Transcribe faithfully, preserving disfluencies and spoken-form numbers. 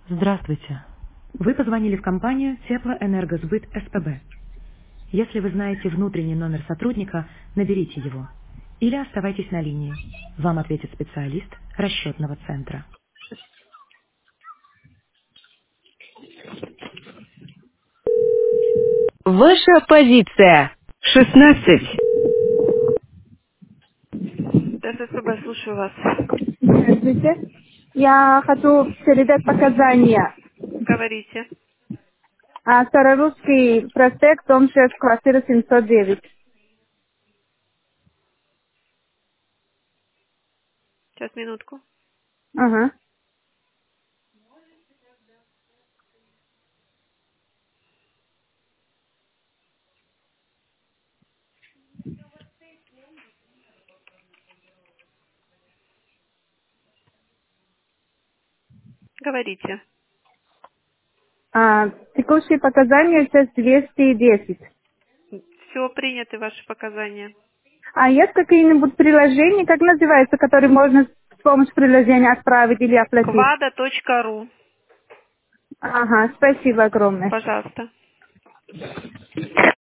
Здравствуйте. Вы позвонили в компанию Теплоэнергосбыт СПБ. Если вы знаете внутренний номер сотрудника, наберите его. Или оставайтесь на линии. Вам ответит специалист расчетного центра. Ваша позиция. шестнадцать. ТССПБ, слушаю вас. Здравствуйте. Я хочу передать показания. Говорите. А, Старорусский проспект, дом шесть, квартира семьсот девять. Сейчас, минутку. Ага. Говорите. А, текущие показания сейчас двести десять. Все, приняты ваши показания. А есть какие-нибудь приложения, как называется, которые можно с помощью приложения отправить или оплатить? квада точка ру. Ага, спасибо огромное. Пожалуйста.